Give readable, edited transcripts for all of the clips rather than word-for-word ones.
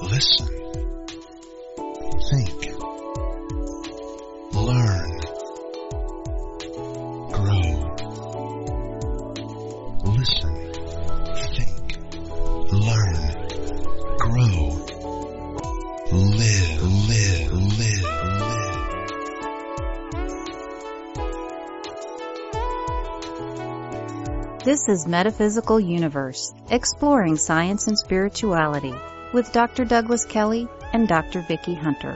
Listen. Think. Learn. Grow. Listen. Think. Learn. Grow. Live. This is Metaphysical Universe, exploring science and spirituality, with Dr. Douglas Kelly and Dr. Vicki Hunter.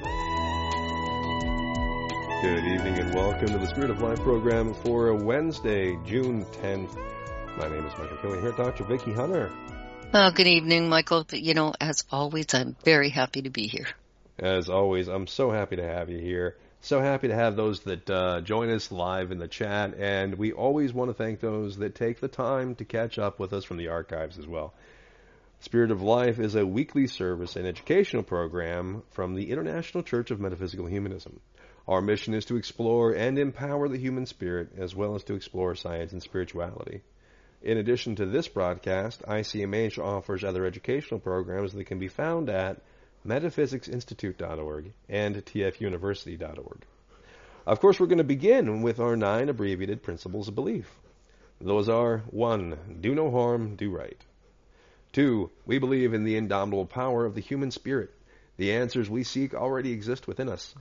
Good evening and welcome to the Spirit of Life program for Wednesday, June 10th. My name is Michael Kelly here, Dr. Vicki Hunter. Well, good evening, Michael. As always, I'm very happy to be here. As always, I'm so happy to have you here. So happy to have those that join us live in the chat, and we always want to thank those that take the time to catch up with us from the archives as well. Spirit of Life is a weekly service and educational program from the International Church of Metaphysical Humanism. Our mission is to explore and empower the human spirit, as well as to explore science and spirituality. In addition to this broadcast, ICMH offers other educational programs that can be found at metaphysicsinstitute.org and tfuniversity.org. Of course, we're going to begin with our 9 abbreviated principles of belief. Those are: 1. Do no harm, do right. 2. We believe in the indomitable power of the human spirit. The answers we seek already exist within us.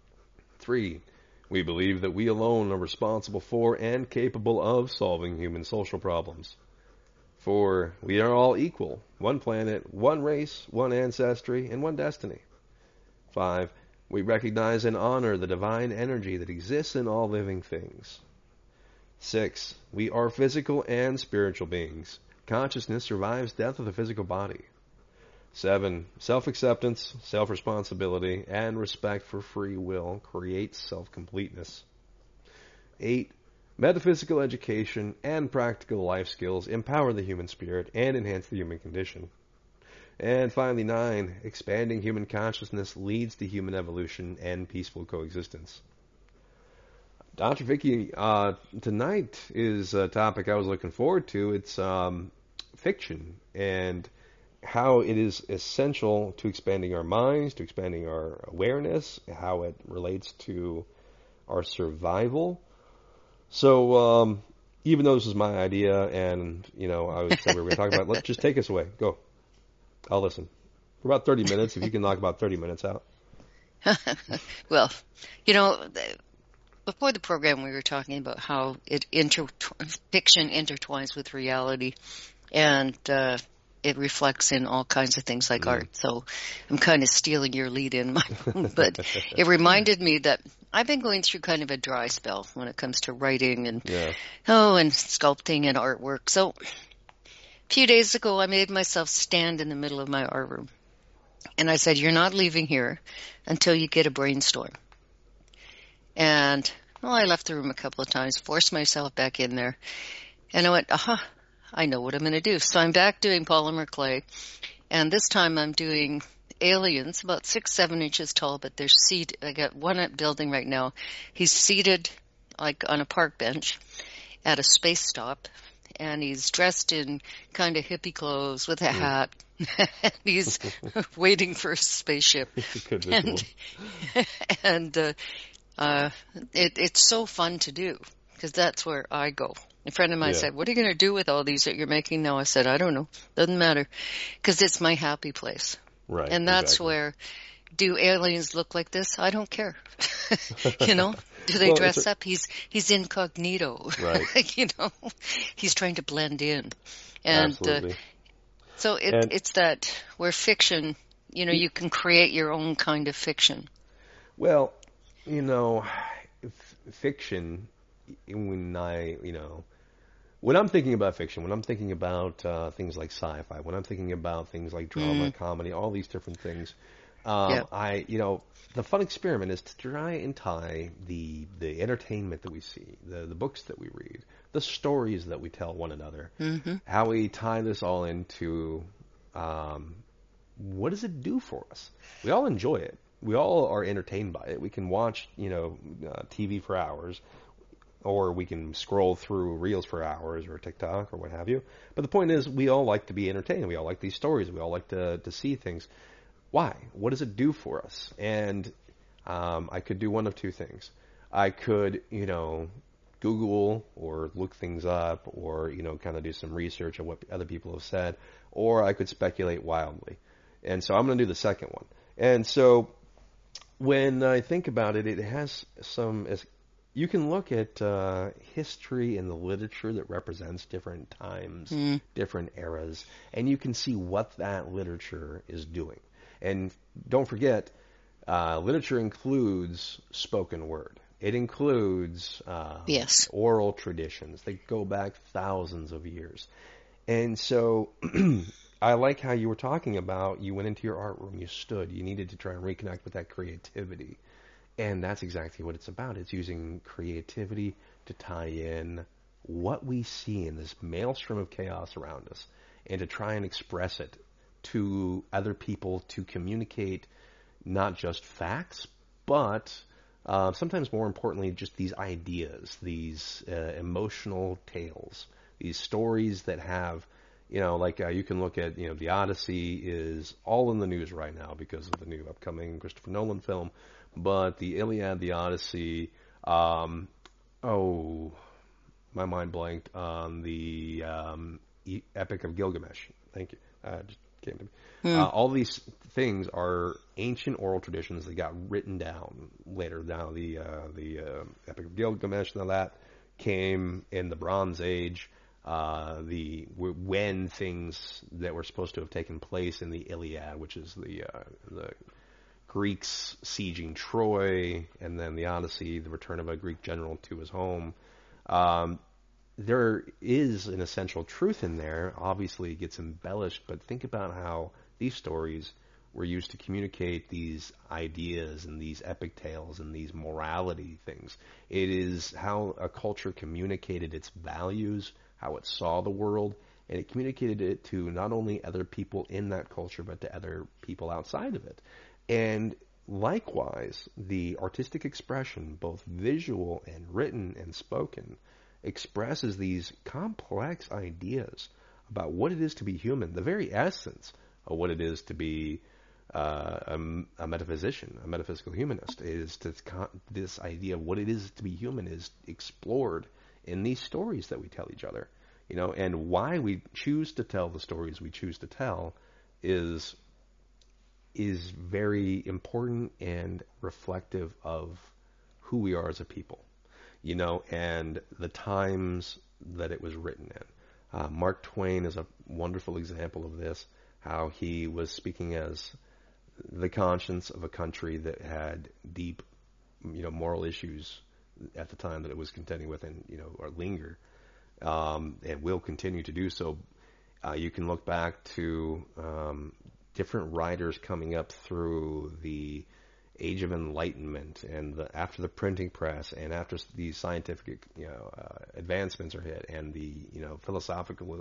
3. We believe that we alone are responsible for and capable of solving human social problems. 4. We are all equal. One planet, one race, one ancestry, and one destiny. 5. We recognize and honor the divine energy that exists in all living things. 6. We are physical and spiritual beings. Consciousness survives death of the physical body. 7. Self-acceptance, self-responsibility, and respect for free will creates self-completeness. 8. Metaphysical education and practical life skills empower the human spirit and enhance the human condition. And finally, 9. Expanding human consciousness leads to human evolution and peaceful coexistence. Dr. Vicki, tonight is a topic I was looking forward to. It's fiction and how it is essential to expanding our minds, to expanding our awareness, how it relates to our survival. So, even though this is my idea and, I was said we were going to talk about it, let's just take us away. Go. I'll listen. For about 30 minutes, if you can knock about 30 minutes out. Well, before the program we were talking about how fiction intertwines with reality, and it reflects in all kinds of things like art. So I'm kind of stealing your lead in, but it reminded me that I've been going through kind of a dry spell when it comes to writing and and sculpting and artwork. So a few days ago, I made myself stand in the middle of my art room, and I said, "You're not leaving here until you get a brainstorm." And I left the room a couple of times, forced myself back in there, and I went, "Aha! I know what I'm going to do." So I'm back doing polymer clay, and this time I'm doing aliens, about 6-7 inches tall, but they're seated. I got one at building right now. He's seated like on a park bench at a space stop, and he's dressed in kind of hippie clothes with a hat, and he's waiting for a spaceship. It's so fun to do because that's where I go. A friend of mine said, "What are you going to do with all these that you're making now?" I said, "I don't know. Doesn't matter because it's my happy place." Right. And that's where, do aliens look like this? I don't care. Do they dress up? He's incognito. Right. He's trying to blend in. And absolutely. So it's that where fiction, you can create your own kind of fiction. Well, fiction, when I'm thinking about fiction, when I'm thinking about things like sci-fi, when I'm thinking about things like drama, comedy, all these different things, the fun experiment is to try and tie the entertainment that we see, the books that we read, the stories that we tell one another, how we tie this all into what does it do for us? We all enjoy it. We all are entertained by it. We can watch, TV for hours. or we can scroll through Reels for hours or TikTok or what have you. But the point is, we all like to be entertained. We all like these stories. We all like to see things. why? What does it do for us? And I could do one of two things. I could, Google or look things up or, kind of do some research on what other people have said, or I could speculate wildly. And so I'm going to do the second one. And so when I think about it, it has you can look at history and the literature that represents different times, different eras, and you can see what that literature is doing. And don't forget, literature includes spoken word. It includes yes. oral traditions that go back thousands of years. And so I like how you were talking about you went into your art room, you stood, you needed to try and reconnect with that creativity. And that's exactly what it's about. It's using creativity to tie in what we see in this maelstrom of chaos around us and to try and express it to other people, to communicate not just facts, but sometimes more importantly, just these ideas, these emotional tales, these stories that have, you can look at, the Odyssey is all in the news right now because of the new upcoming Christopher Nolan film. But the Iliad, the Odyssey, my mind blanked on the Epic of Gilgamesh. Thank you. Just came to me. All these things are ancient oral traditions that got written down later. Now the Epic of Gilgamesh, now that came in the Bronze Age. When things that were supposed to have taken place in the Iliad, which is the Greeks sieging Troy, and then the Odyssey, the return of a Greek general to his home. There is an essential truth in there. Obviously, it gets embellished, but think about how these stories were used to communicate these ideas and these epic tales and these morality things. It is how a culture communicated its values, how it saw the world, and it communicated it to not only other people in that culture, but to other people outside of it. And likewise, the artistic expression, both visual and written and spoken, expresses these complex ideas about what it is to be human, the very essence of what it is to be a metaphysician, a metaphysical humanist. This idea of what it is to be human is explored in these stories that we tell each other, and why we choose to tell the stories we choose to tell is very important and reflective of who we are as a people, and the times that it was written in. Mark Twain is a wonderful example of this, how he was speaking as the conscience of a country that had deep, moral issues at the time that it was contending with and, or linger, and will continue to do so. You can look back to different writers coming up through the Age of Enlightenment and after the printing press and after the scientific advancements are hit and the philosophical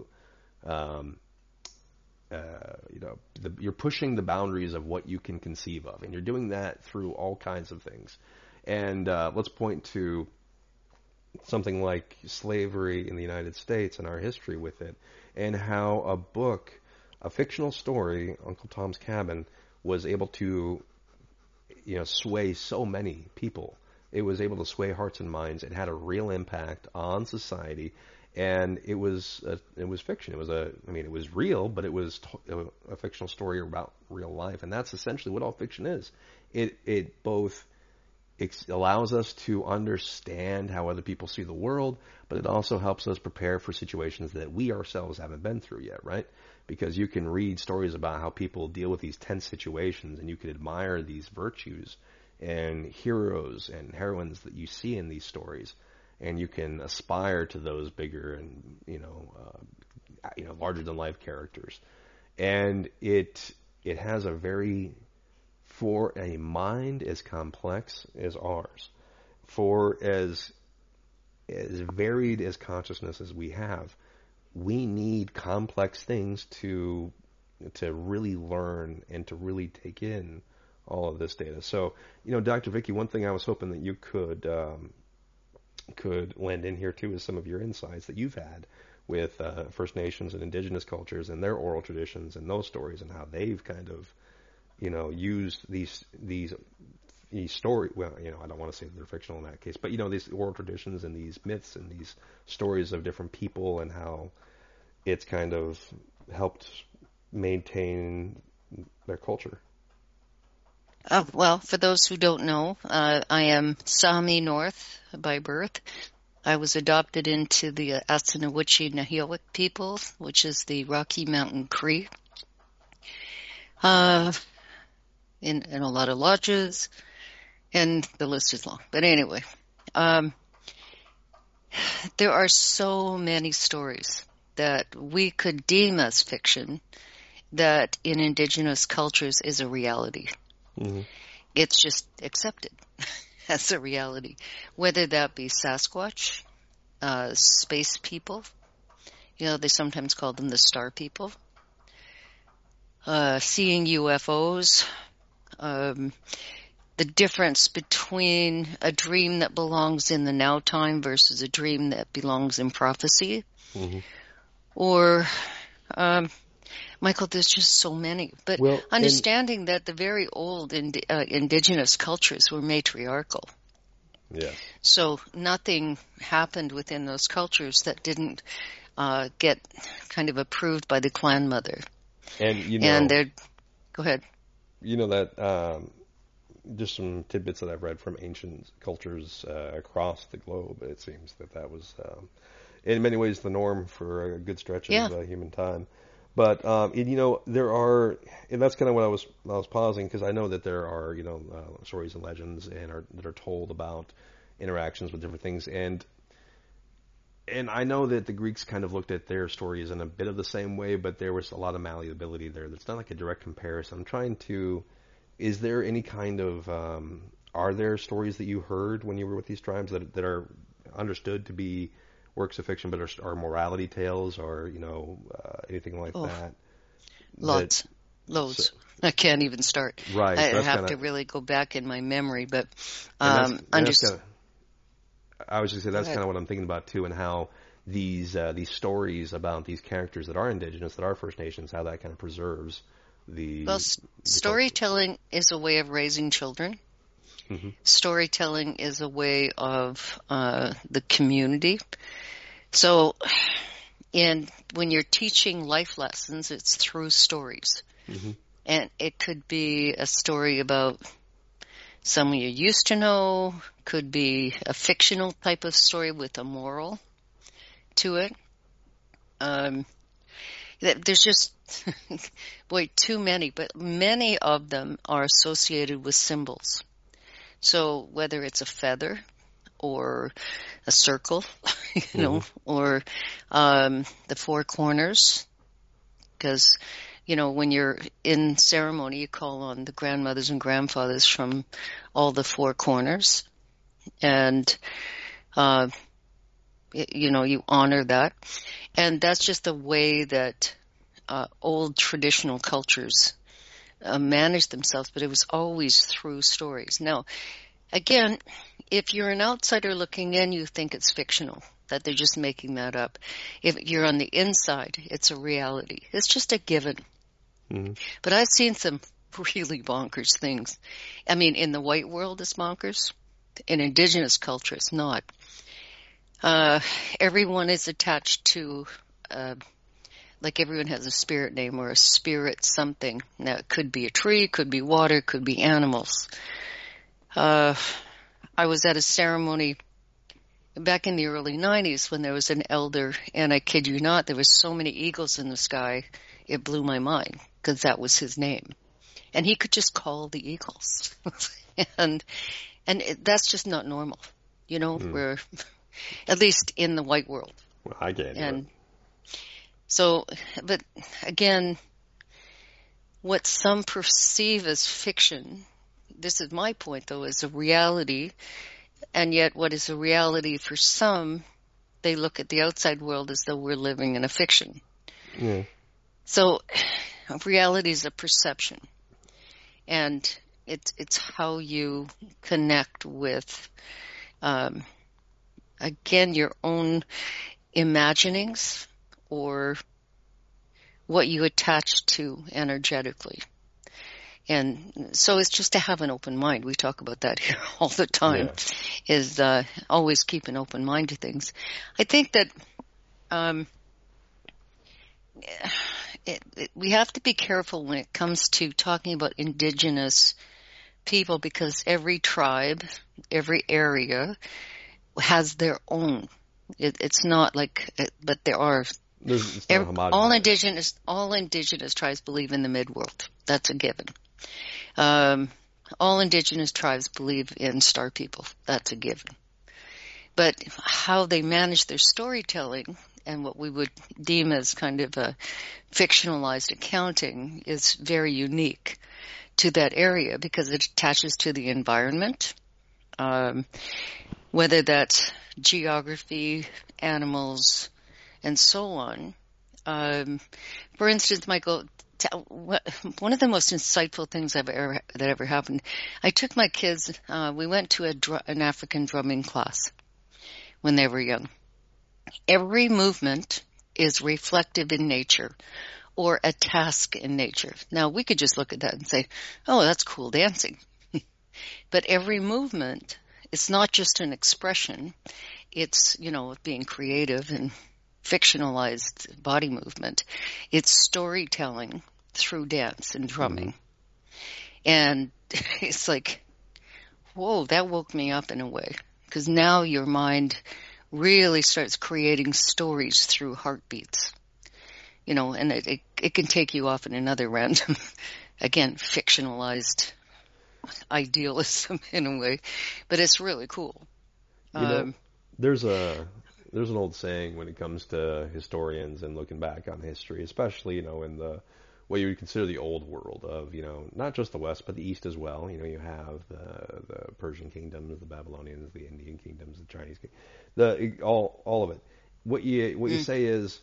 you're pushing the boundaries of what you can conceive of, and you're doing that through all kinds of things. And let's point to something like slavery in the United States and our history with it, and how a fictional story, Uncle Tom's Cabin, was able to, sway so many people. It was able to sway hearts and minds. It had a real impact on society, and it was fiction. It was real, but it was a fictional story about real life, and that's essentially what all fiction is. It both allows us to understand how other people see the world, but it also helps us prepare for situations that we ourselves haven't been through yet, right? Because you can read stories about how people deal with these tense situations, and you can admire these virtues and heroes and heroines that you see in these stories, and you can aspire to those bigger and larger than life characters. And it has a very, for a mind as complex as ours, for as varied as consciousness as we have, we need complex things to really learn and to really take in all of this data. So, Dr. Vicki, one thing I was hoping that you could lend in here too is some of your insights that you've had with First Nations and indigenous cultures and their oral traditions and those stories and how they've kind of used these story. Well, I don't want to say they're fictional in that case, but these oral traditions and these myths and these stories of different people and how it's kind of helped maintain their culture. Well, for those who don't know, I am Sami North by birth. I was adopted into the Assiniboine Nahiawak people, which is the Rocky Mountain Cree, in a lot of lodges, and the list is long. But anyway, there are so many stories that we could deem as fiction that in indigenous cultures is a reality. Mm-hmm. It's just accepted as a reality, whether that be Sasquatch, space people, they sometimes call them the star people, seeing UFOs, the difference between a dream that belongs in the now time versus a dream that belongs in prophecy, mm-hmm. or Michael, there's just so many. But understanding that the very old indigenous cultures were matriarchal. Yes. So nothing happened within those cultures that didn't get kind of approved by the clan mother. And go ahead. That just some tidbits that I've read from ancient cultures across the globe. It seems that was in many ways the norm for a good stretch of human time. But there are, and that's kind of what I was pausing, because I know that there are stories and legends that are told about interactions with different things, and I know that the Greeks kind of looked at their stories in a bit of the same way, but there was a lot of malleability there. That's not like a direct comparison. I'm trying to, is there any kind of are there stories that you heard when you were with these tribes that are understood to be works of fiction, but are morality tales, or anything like that? Loads. So, I can't even start. Right. I have to really go back in my memory, but I was just going to say that's kind of what I'm thinking about too, and how these stories about these characters that are indigenous, that are First Nations, how that kind of preserves the. Well, storytelling is a way of raising children. Mm-hmm. Storytelling is a way of the community. So, when you're teaching life lessons, it's through stories. Mm-hmm. And it could be a story about someone you used to know, could be a fictional type of story with a moral to it. There's just, too many, but many of them are associated with symbols. So whether it's a feather or a circle, mm-hmm. or the four corners, because, when you're in ceremony, you call on the grandmothers and grandfathers from all the four corners, and, you honor that. And that's just the way that old traditional cultures managed themselves, but it was always through stories. Now, again, if you're an outsider looking in, you think it's fictional, that they're just making that up. If you're on the inside, it's a reality. It's just a given. Mm-hmm. But I've seen some really bonkers things. I mean, in the white world, it's bonkers. In indigenous culture, it's not. Everyone is attached to, like everyone has a spirit name or a spirit something. Now, it could be a tree, could be water, could be animals. I was at a ceremony back in the early 90s when there was an elder, and I kid you not, there were so many eagles in the sky, it blew my mind, because that was his name. And he could just call the eagles. and that's just not normal, we're, at least in the white world. Well, I get it. So, but again, what some perceive as fiction, this is my point though, is a reality, and yet what is a reality for some, they look at the outside world as though we're living in a fiction. Yeah. So reality is a perception, and it's how you connect with, again, your own imaginings or what you attach to energetically. And so it's just to have an open mind. We talk about that here all the time, Yeah. is always keep an open mind to things. I think that we have to be careful when it comes to talking about indigenous people, because every tribe, every area has their own. It's not like, but there are. It's not homogenous. All indigenous tribes believe in the midworld. That's a given. All indigenous tribes believe in star people. That's a given. But how they manage their storytelling and what we would deem as kind of a fictionalized accounting is very unique to that area, because it attaches to the environment, whether that's geography, animals, and so on. For instance, Michael, one of the most insightful things that ever happened, I took my kids, we went to an African drumming class when they were young. Every movement is reflective in nature, or a task in nature. Now, we could just look at that and say, oh, that's cool dancing. But every movement, it's not just an expression. It's, being creative and fictionalized body movement. It's storytelling through dance and drumming. Mm-hmm. And it's like, whoa, that woke me up in a way. Because now your mind really starts creating stories through heartbeats. And it can take you off in another random, again, fictionalized idealism in a way, but it's really cool. There's an old saying when it comes to historians and looking back on history, especially, in the what you would consider the old world of, not just the West, but the East as well. You have the Persian kingdoms, the Babylonians, the Indian kingdoms, the Chinese kingdoms, all of it. What you say is,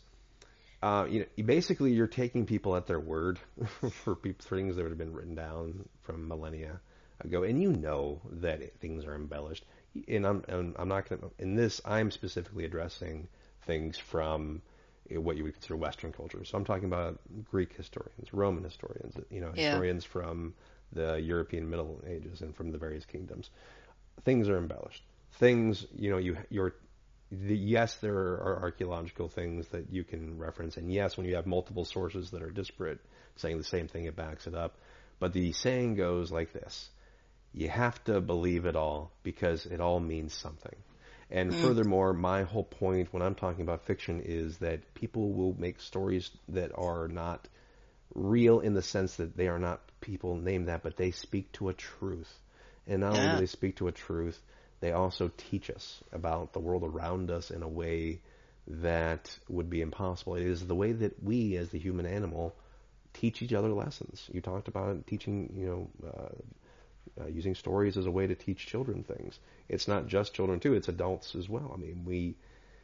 you're taking people at their word for things that have been written down from millennia ago, and that things are embellished. And I'm not going to, in this, I'm specifically addressing things from what you would consider Western culture. So I'm talking about Greek historians, Roman historians, historians from the European Middle Ages and from the various kingdoms. Things are embellished. Things, yes, there are archaeological things that you can reference, and yes, when you have multiple sources that are disparate saying the same thing, it backs it up. But the saying goes like this: you have to believe it all because it all means something. And furthermore, my whole point when I'm talking about fiction is that people will make stories that are not real in the sense that they are not people named that, but they speak to a truth. And not only do they speak to a truth, they also teach us about the world around us in a way that would be impossible. It is the way that we, as the human animal, teach each other lessons. You talked about teaching, using stories as a way to teach children things. It's not just children too; it's adults as well. I mean,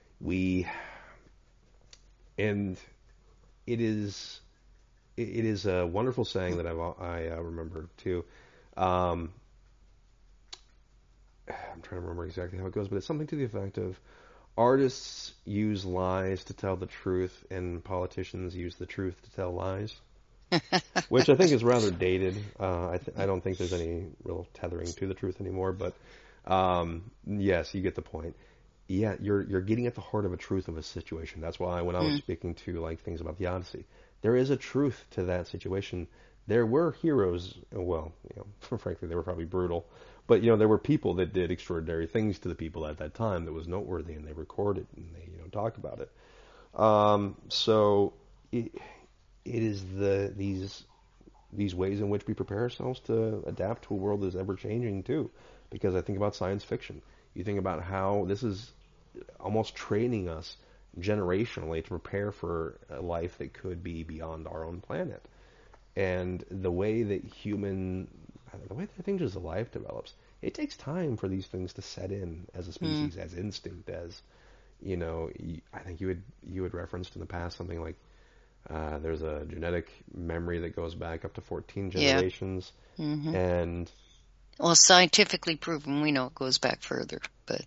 and it is a wonderful saying that I remember too. I'm trying to remember exactly how it goes, but it's something to the effect of: artists use lies to tell the truth, and politicians use the truth to tell lies. Which I think is rather dated. I don't think there's any real tethering to the truth anymore. But yes, you get the point. Yeah, you're getting at the heart of a truth of a situation. That's why when I was speaking to things about the Odyssey, there is a truth to that situation. There were heroes. Well, frankly, they were probably brutal. But there were people that did extraordinary things to the people at that time that was noteworthy, and they recorded and they talk about it. So it is these ways in which we prepare ourselves to adapt to a world that is ever changing too. Because I think about science fiction. You think about how this is almost training us generationally to prepare for a life that could be beyond our own planet. And the way that things as a life develops, it takes time for these things to set in as a species, as instinct, as I think you had referenced in the past something like there's a genetic memory that goes back up to 14 generations, and scientifically proven, we know it goes back further, but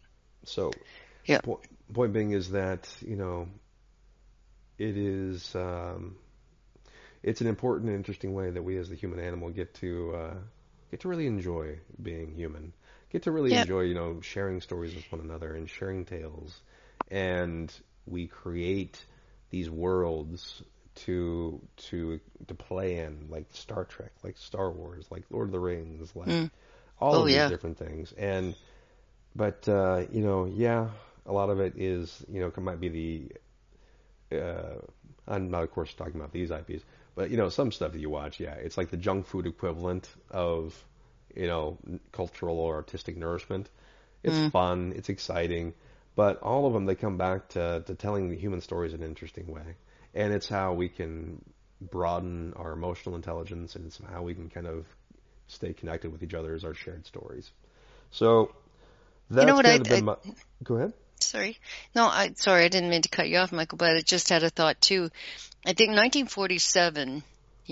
point being is that it is it's an important and interesting way that we as the human animal get to really enjoy being human, get to really enjoy, sharing stories with one another and sharing tales. And we create these worlds to play in, like Star Trek, like Star Wars, like Lord of the Rings, like all of these different things. But a lot of it is, might be I'm not, of course, talking about these IPs, but, some stuff that you watch, it's like the junk food equivalent of, cultural or artistic nourishment. It's fun, it's exciting, but all of them, they come back to telling the human stories in an interesting way. And it's how we can broaden our emotional intelligence, and it's how we can kind of stay connected with each other as our shared stories. So that's go ahead. Sorry. No, sorry, I didn't mean to cut you off, Michael, but I just had a thought too. I think 1947,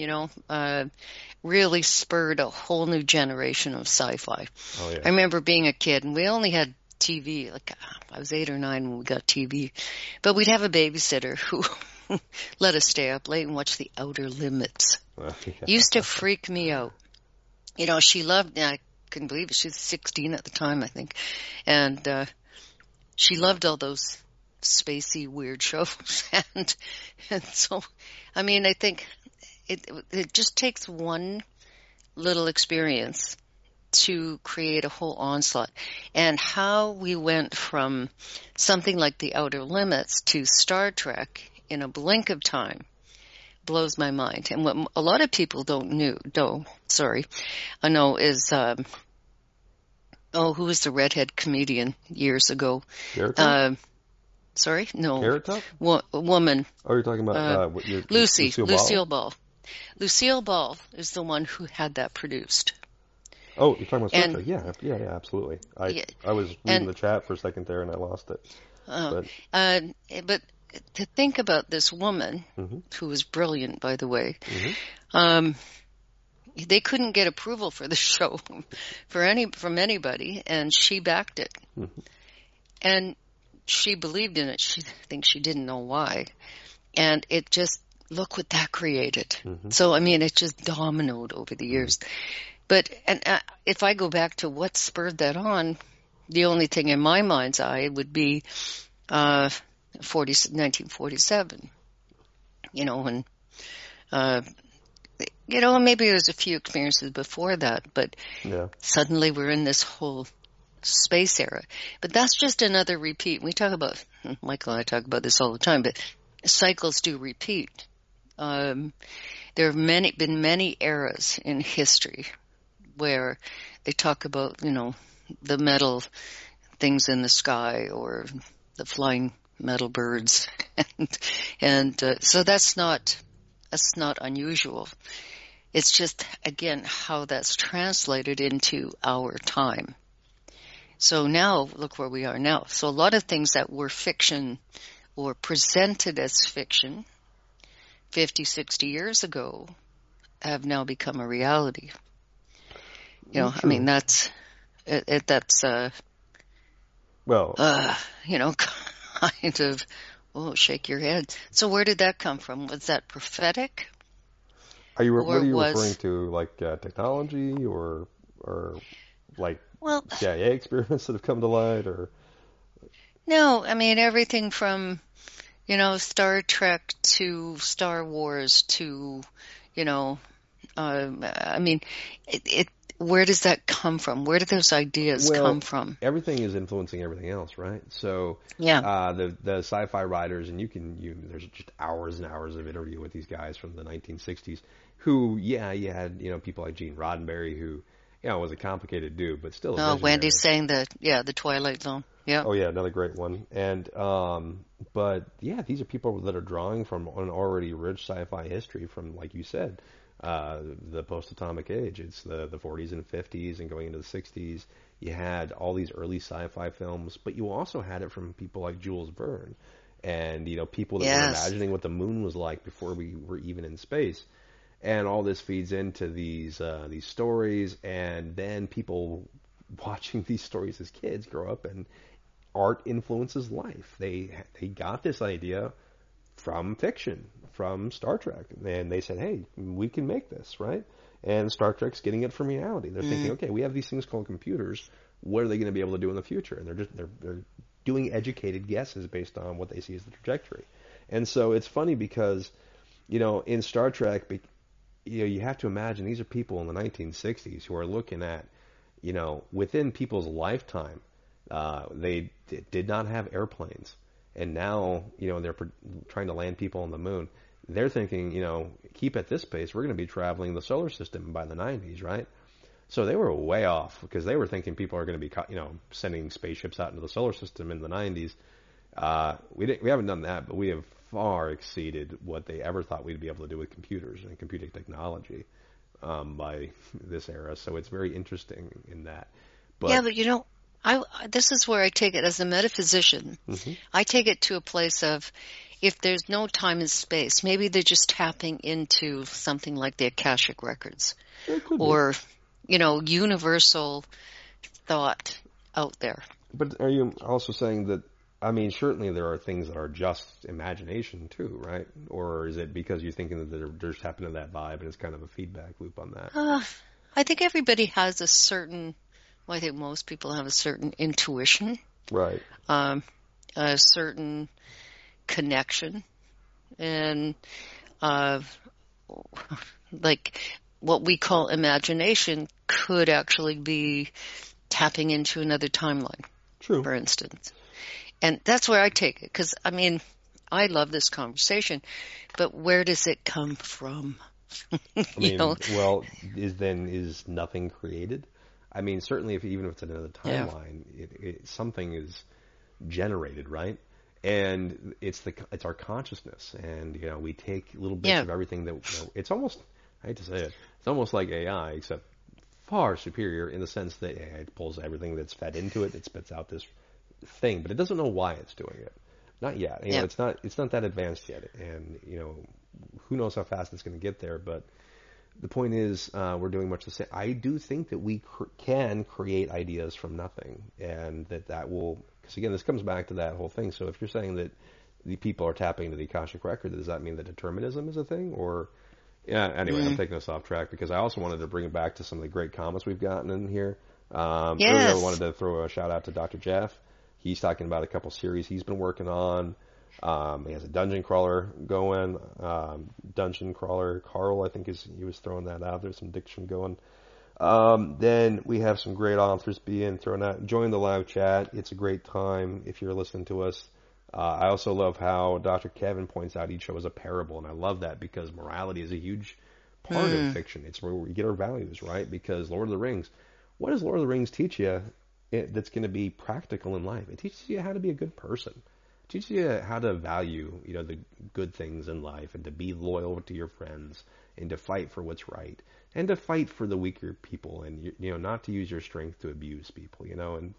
really spurred a whole new generation of sci-fi. Oh, yeah. I remember being a kid, and we only had TV. Like, I was 8 or 9 when we got TV. But we'd have a babysitter who let us stay up late and watch The Outer Limits. Used to freak me out. She loved, I couldn't believe it, she was 16 at the time, I think. And she loved all those spacey, weird shows. And so, I mean, I think it just takes one little experience to create a whole onslaught. And how we went from something like The Outer Limits to Star Trek in a blink of time blows my mind. And what a lot of people I know is, who was the redhead comedian years ago? Sorry? No. Carrot Top? Woman. Oh, you're talking about Lucille Ball. Lucille Ball is the one who had that produced. Oh, you're talking about Star Trek? Yeah, absolutely. I was reading the chat for a second there and I lost it. But to think about this woman, who was brilliant, by the way, they couldn't get approval for the show from anybody, and she backed it. And she believed in it. I think she didn't know why. And it just, look what that created. So, I mean, it just dominoed over the years. But if I go back to what spurred that on, the only thing in my mind's eye would be 1947. When maybe there's a few experiences before that, but suddenly we're in this whole space era. But that's just another repeat. Michael and I talk about this all the time, but cycles do repeat. There have been many eras in history where they talk about, the metal things in the sky or the flying metal birds. So that's not unusual. It's just, again, how that's translated into our time. So now, look where we are now. So a lot of things that were fiction or presented as fiction 50, 60 years ago have now become a reality. I mean, that's kind of, shake your head. So where did that come from? Was that prophetic? What are you referring to, like technology or like CIA experiments that have come to light, or? No, I mean everything from, Star Trek to Star Wars to, I mean, where does that come from? Where do those ideas come from? Everything is influencing everything else, right? So, the sci-fi writers, and there's just hours and hours of interview with these guys from the 1960s, who, you had, people like Gene Roddenberry, who, was a complicated dude, but still a visionary. Wendy's saying the Twilight Zone. Yeah. Oh yeah, another great one. And, but yeah, these are people that are drawing from an already rich sci-fi history from, like you said, the post-atomic age. It's the 40s and 50s and going into the 60s. You had all these early sci-fi films, but you also had it from people like Jules Verne and, people that were imagining what the moon was like before we were even in space. And all this feeds into these stories, and then people watching these stories as kids grow up, and art influences life. They got this idea from fiction, from Star Trek, and they said, "Hey, we can make this, right?" And Star Trek's getting it from reality. They're thinking, "Okay, we have these things called computers. What are they going to be able to do in the future?" And they're doing educated guesses based on what they see as the trajectory. And so it's funny because, in Star Trek, you have to imagine these are people in the 1960s who are looking at, within people's lifetime, they did not have airplanes. And now, they're trying to land people on the moon. They're thinking, keep at this pace, we're going to be traveling the solar system by the 90s, right? So they were way off because they were thinking people are going to be, sending spaceships out into the solar system in the 90s. We haven't done that, but we have far exceeded what they ever thought we'd be able to do with computers and computing technology by this era. So it's very interesting in that. But this is where I take it as a metaphysician. Mm-hmm. I take it to a place of, if there's no time and space, maybe they're just tapping into something like the Akashic Records or, universal thought out there. But are you also saying that, certainly there are things that are just imagination too, right? Or is it because you're thinking that they're just tapping into that vibe and it's kind of a feedback loop on that? I think everybody has a certain... I think most people have a certain intuition, right? A certain connection, and like what we call imagination could actually be tapping into another timeline. True. For instance, and that's where I take it, because I love this conversation, but where does it come from? Well, is nothing created? Certainly, even if it's another timeline, something is generated, right? And it's our consciousness, and we take little bits of everything that it's almost, I hate to say it, it's almost like AI, except far superior in the sense that AI pulls everything that's fed into it, it spits out this thing, but it doesn't know why it's doing it. Not yet. It's not that advanced yet, and who knows how fast it's going to get there, but. The point is, we're doing much the same. I do think that we can create ideas from nothing, and that will, because again, this comes back to that whole thing. So if you're saying that the people are tapping into the Akashic Record, does that mean that determinism is a thing? Or, anyway, I'm taking us off track because I also wanted to bring it back to some of the great comments we've gotten in here. Earlier, I wanted to throw a shout out to Dr. Jeff. He's talking about a couple series he's been working on. He has a dungeon crawler going. Dungeon crawler Carl, I think he was throwing that out. There's some diction going. Then we have some great authors being thrown out. Join the live chat. It's a great time if you're listening to us. I also love how Dr. Kevin points out each show is a parable, and I love that because morality is a huge part of fiction. It's where we get our values, right? Because Lord of the Rings, what does Lord of the Rings teach you that's going to be practical in life? It teaches you how to be a good person. Teaches you how to value, the good things in life, and to be loyal to your friends, and to fight for what's right, and to fight for the weaker people, and not to use your strength to abuse people, and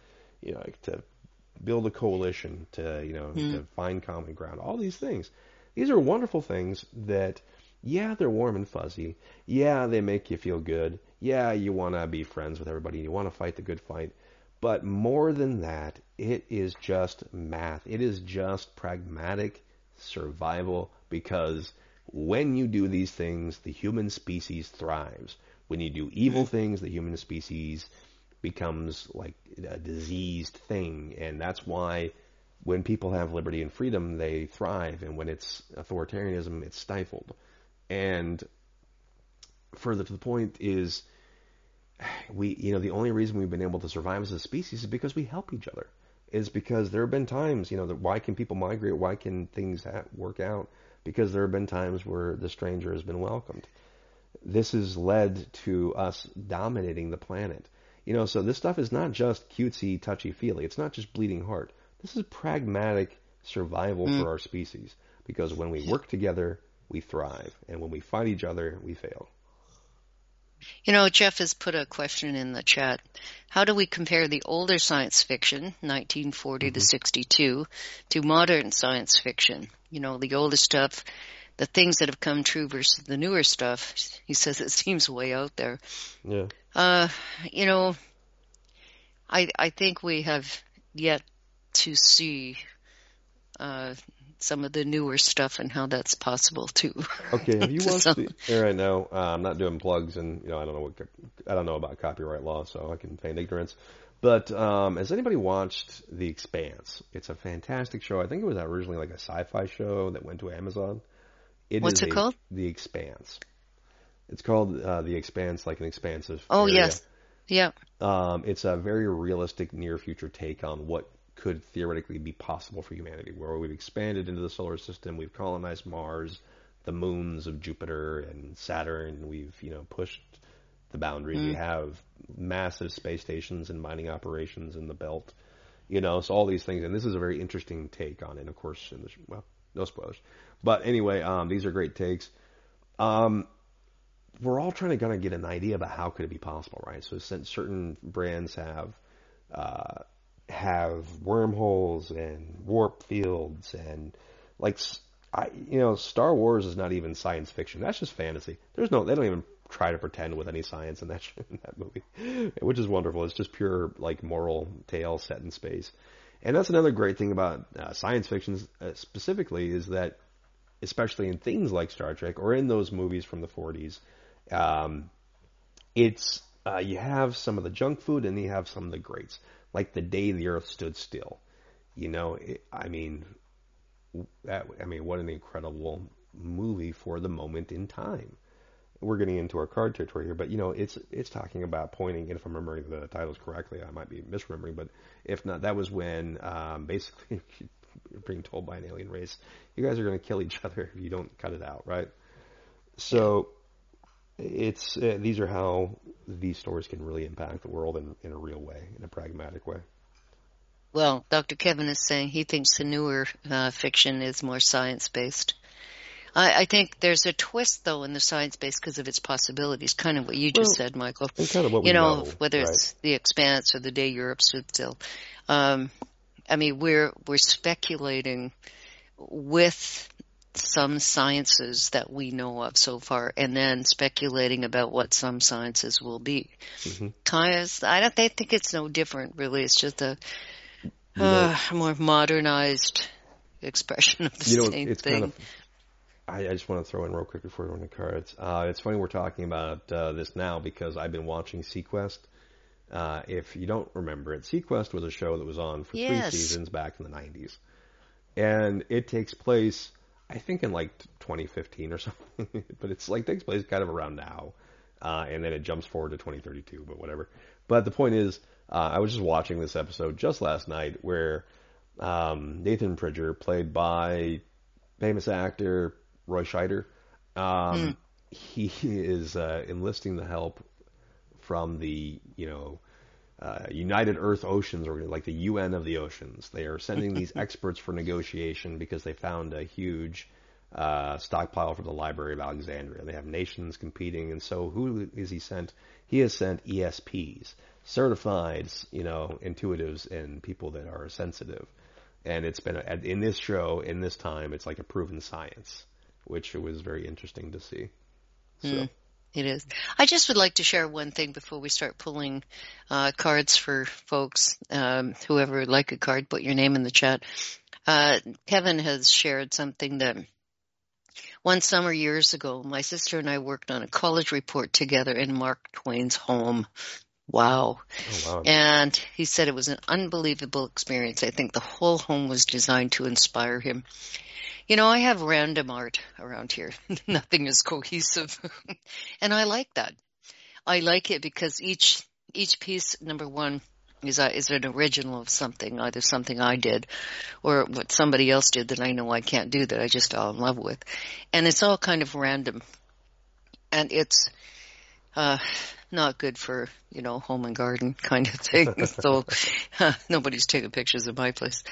to build a coalition, to find common ground. All these things, these are wonderful things that, they're warm and fuzzy. They make you feel good. You want to be friends with everybody. You want to fight the good fight. But more than that, it is just math. It is just pragmatic survival, because when you do these things, the human species thrives. When you do evil things, the human species becomes like a diseased thing. And that's why when people have liberty and freedom, they thrive. And when it's authoritarianism, it's stifled. And further to the point is, the only reason we've been able to survive as a species is because we help each other. Is because there have been times, why can people migrate? Why can things work out? Because there have been times where the stranger has been welcomed. This has led to us dominating the planet. So this stuff is not just cutesy, touchy-feely. It's not just bleeding heart. This is pragmatic survival for our species. Because when we work together, we thrive. And when we fight each other, we fail. Jeff has put a question in the chat. How do we compare the older science fiction, 1940 to 62, to modern science fiction? The older stuff, the things that have come true versus the newer stuff. He says it seems way out there. Yeah. I think we have yet to see some of the newer stuff and how that's possible too. Okay, have you watched right now? I'm not doing plugs, and I don't know about copyright law, so I can feign ignorance. But has anybody watched The Expanse? It's a fantastic show. I think it was originally like a sci-fi show that went to Amazon. What's it called? The Expanse. It's called The Expanse, like an expansive Oh, area. yes. Yeah. It's a very realistic near-future take on what could theoretically be possible for humanity, where we've expanded into the solar system, we've colonized Mars, the moons of Jupiter and Saturn, we've, pushed the boundaries. We have massive space stations and mining operations in the belt, so all these things. And this is a very interesting take on it. Of course, no spoilers. But anyway, these are great takes. We're all trying to kind of get an idea about how could it be possible, right? So since certain brands have wormholes and warp fields and Star Wars is not even science fiction. That's just fantasy. They don't even try to pretend with any science in that movie, which is wonderful. It's just pure moral tale set in space. And that's another great thing about science fiction specifically, is that, especially in things like Star Trek or in those movies from the 40s, you have some of the junk food and you have some of the greats, like The Day the Earth Stood Still. What an incredible movie for the moment in time. We're getting into our card territory here, but it's talking about pointing, and if I'm remembering the titles correctly, I might be misremembering, but if not, that was when basically you're being told by an alien race, you guys are going to kill each other if you don't cut it out, right? So it's these are how these stories can really impact the world in a real way, in a pragmatic way. Well, Dr. Kevin is saying he thinks the newer fiction is more science-based. I think there's a twist, though, in the science-based because of its possibilities, kind of what you just said, Michael. And kind of what we know, whether right? It's The Expanse or The Day Europe Stood Still. We're speculating with some sciences that we know of so far, and then speculating about what some sciences will be. Mm-hmm. I think it's no different, really. It's just a more modernized expression of the same thing. I just want to throw in real quick before we go into cards. It's funny we're talking about this now because I've been watching seaQuest. If you don't remember it, seaQuest was a show that was on for 3 seasons back in the 90s. And it takes place, I think, in 2015 or something. But it's takes place kind of around now. And then it jumps forward to 2032, but whatever. But the point is, I was just watching this episode just last night where Nathan Pridger, played by famous actor Roy Scheider, he is enlisting the help from the United Earth Oceans, or like the UN of the oceans. They are sending these experts for negotiation because they found a huge stockpile from the Library of Alexandria. They have nations competing, and so who is he sent? He has sent ESPs, certified, intuitives and people that are sensitive. And it's been in this show, in this time, it's like a proven science, which was very interesting to see. So. It is. I just would like to share one thing before we start pulling cards for folks. Whoever would like a card, put your name in the chat. Kevin has shared something that one summer years ago, my sister and I worked on a college report together in Mark Twain's home. Wow. Oh, wow. And he said it was an unbelievable experience. I think the whole home was designed to inspire him. I have random art around here. Nothing is cohesive. And I like that. I like it because each piece, number one, is an original of something, either something I did or what somebody else did that I know I can't do, that I just fell in love with. And it's all kind of random. And it's not good for, home and garden kind of thing. So nobody's taking pictures of my place.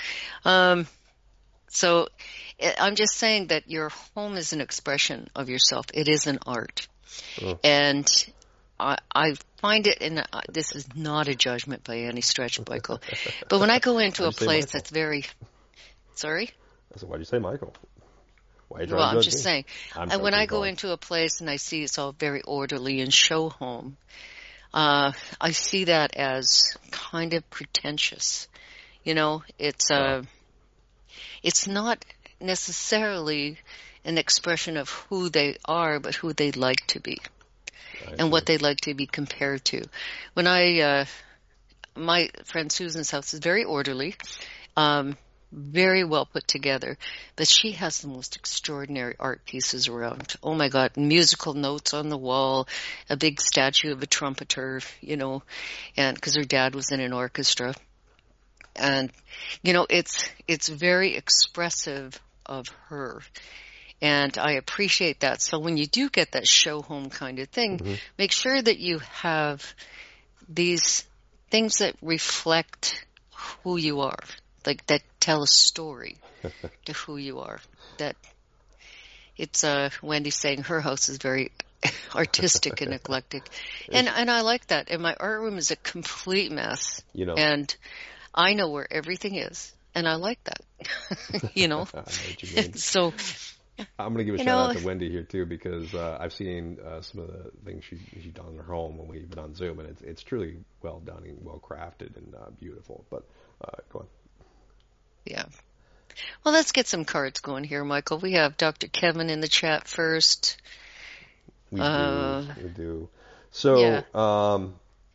So I'm just saying that your home is an expression of yourself. It is an art. Oh. And I find it, and this is not a judgment by any stretch, Michael, but when I go into a place that's very... Sorry? I said, why'd you say Michael? Why are you trying to Well, judge I'm just me? saying. And when I go into a place and I see it's all very orderly and show home, I see that as kind of pretentious. It's not necessarily an expression of who they are, but who they'd like to be and what they'd like to be compared to. When my friend Susan's house is very orderly, very well put together, but she has the most extraordinary art pieces around. Oh my God, musical notes on the wall, a big statue of a trumpeter, and because her dad was in an orchestra. And, it's very expressive of her. And I appreciate that. So when you do get that show home kind of thing, make sure that you have these things that reflect who you are, like that tell a story to who you are. That it's Wendy saying her house is very artistic and eclectic, and I like that. And my art room is a complete mess, and I know where everything is, and I like that. I know what you mean. So I'm going to give a shout out to Wendy here too, because I've seen some of the things she's done in her home when we've been on Zoom, and it's truly well done and well crafted and beautiful. But go on. Yeah. Well, let's get some cards going here, Michael. We have Dr. Kevin in the chat first. We do. So, yeah. Oh,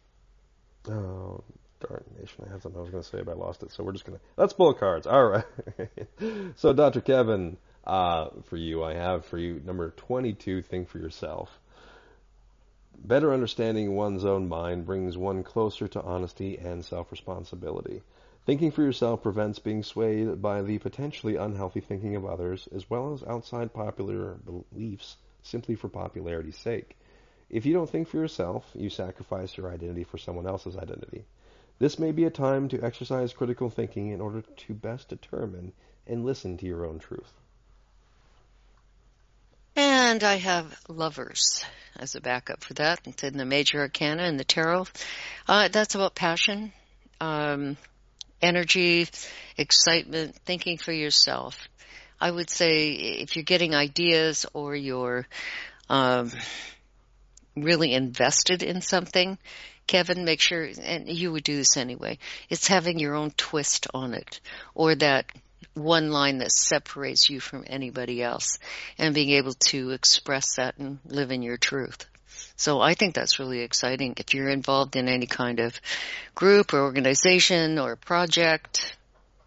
darn nation, I had something I was going to say, but I lost it. So let's pull cards. All right. So, Dr. Kevin, for you, I have for you number 22, think for yourself. Better understanding one's own mind brings one closer to honesty and self-responsibility. Thinking for yourself prevents being swayed by the potentially unhealthy thinking of others, as well as outside popular beliefs, simply for popularity's sake. If you don't think for yourself, you sacrifice your identity for someone else's identity. This may be a time to exercise critical thinking in order to best determine and listen to your own truth. And I have Lovers as a backup for that. It's in the Major Arcana in the Tarot. That's about passion, energy, excitement, thinking for yourself. I would say if you're getting ideas or you're really invested in something, Kevin, make sure, and you would do this anyway, it's having your own twist on it, or that one line that separates you from anybody else, and being able to express that and live in your truth. So I think that's really exciting. If you're involved in any kind of group or organization or project,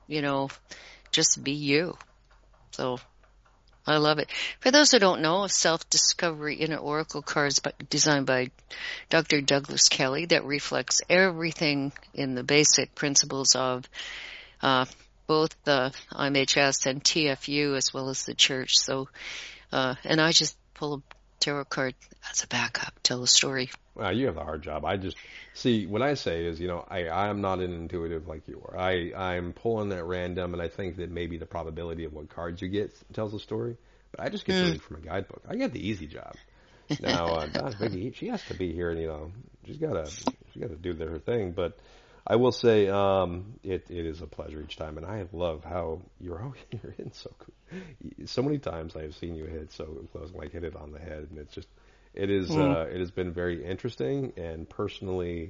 just be you. So I love it. For those who don't know, Self-Discovery Inner Oracle cards designed by Dr. Douglas Kelly that reflects everything in the basic principles of both the IMHS and TFU, as well as the church. So, and I just pull a tarot card as a backup, tell a story. Well, you have the hard job. I just see what I say is, I am not an intuitive like you are. I'm pulling at random, and I think that maybe the probability of what cards you get tells a story. But I just get to read from a guidebook. I get the easy job. Now, Vicky, she has to be here, and she's got to do her thing. But I will say, it is a pleasure each time, and I love how you're hitting so cool. So many times I have seen you hit so close, like hit it on the head, and it's just. It has been very interesting and personally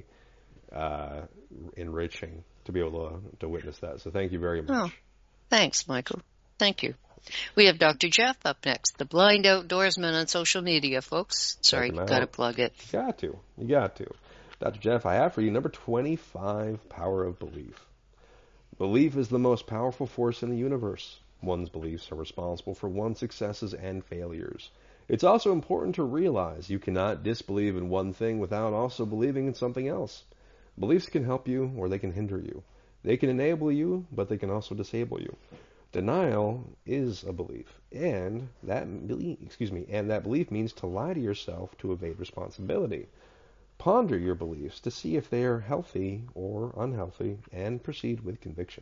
enriching to be able to witness that. So thank you very much. Oh, thanks, Michael. Thank you. We have Dr. Jeff up next, the blind outdoorsman on social media, folks. Sorry, got to plug it. You got to. Dr. Jeff, I have for you number 25, Power of Belief. Belief is the most powerful force in the universe. One's beliefs are responsible for one's successes and failures. It's also important to realize you cannot disbelieve in one thing without also believing in something else. Beliefs can help you or they can hinder you. They can enable you, but they can also disable you. Denial is a belief, and that belief means to lie to yourself to evade responsibility. Ponder your beliefs to see if they are healthy or unhealthy, and proceed with conviction.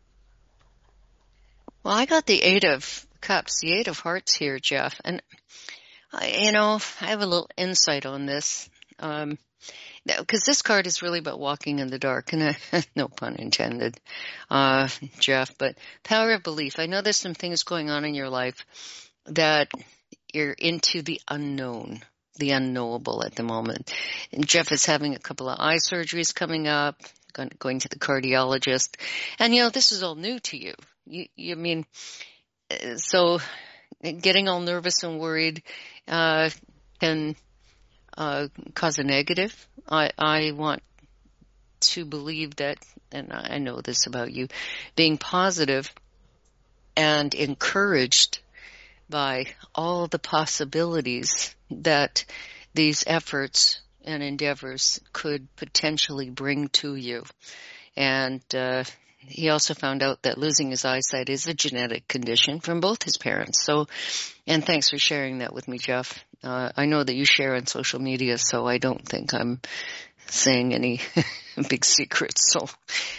Well, I got the 8 of Cups, the 8 of Hearts here, Jeff, and I have a little insight on this, because this card is really about walking in the dark, and no pun intended, Jeff, but power of belief. I know there's some things going on in your life that you're into the unknown, the unknowable at the moment. And Jeff is having a couple of eye surgeries coming up, going to the cardiologist, and this is all new to you. so getting all nervous and worried can cause a negative. I want to believe that, and I know this about you, being positive and encouraged by all the possibilities that these efforts and endeavors could potentially bring to you. And he also found out that losing his eyesight is a genetic condition from both his parents. So, and thanks for sharing that with me, Jeff. I know that you share on social media, so I don't think I'm saying any big secrets. So,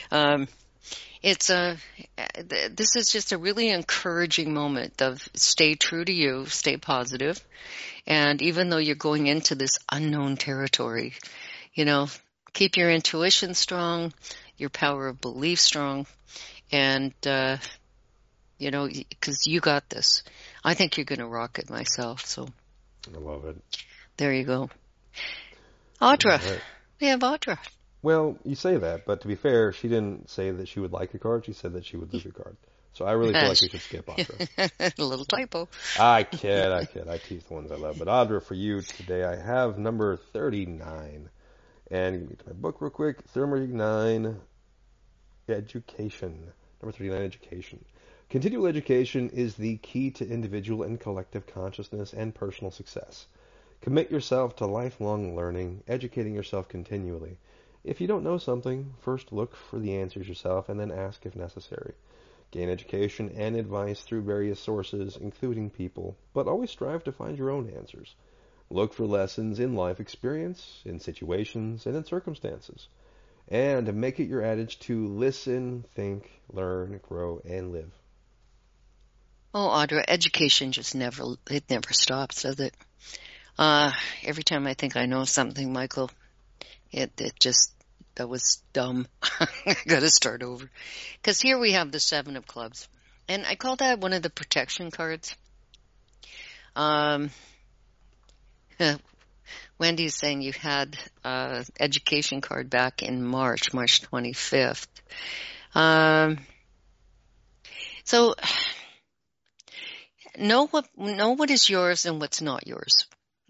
this is just a really encouraging moment of stay true to you, stay positive. And even though you're going into this unknown territory, keep your intuition strong, your power of belief strong, and, because you got this. I think you're going to rock it myself. So I love it. There you go. Audra. Right. We have Audra. Well, you say that, but to be fair, she didn't say that she would like a card. She said that she would lose a card. So I really feel like we should skip Audra. A little typo. I kid. I tease the ones I love. But Audra, for you today, I have number 39. And get to my book real quick. 39, education. Number 39, education. Continual education is the key to individual and collective consciousness and personal success. Commit yourself to lifelong learning, educating yourself continually. If you don't know something, first look for the answers yourself and then ask if necessary. Gain education and advice through various sources, including people, but always strive to find your own answers. Look for lessons in life experience, in situations, and in circumstances. And make it your adage to listen, think, learn, grow, and live. Oh, Audra, education just never stops, does it? Every time I think I know something, Michael, that was dumb. I gotta start over. Because here we have the 7 of clubs. And I call that one of the protection cards. Wendy's saying you had education card back in March 25th. So know what is yours and what's not yours.